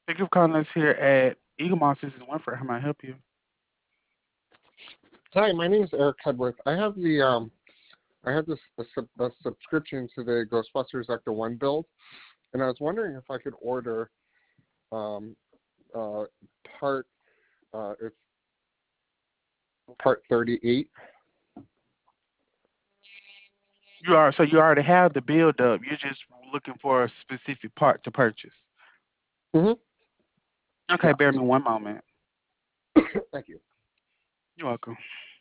Thank you for calling us here at Eagle Moss. This is Winfred. How may I help you? Hi, my name is Eric Hedworth. I had a subscription to the Ghostbusters Ecto One build, and I was wondering if I could order um, uh, part it's part 38. You already have the build up. You're just looking for a specific part to purchase. Mm-hmm. Okay, Yeah, bear me one moment. thank you. You're welcome.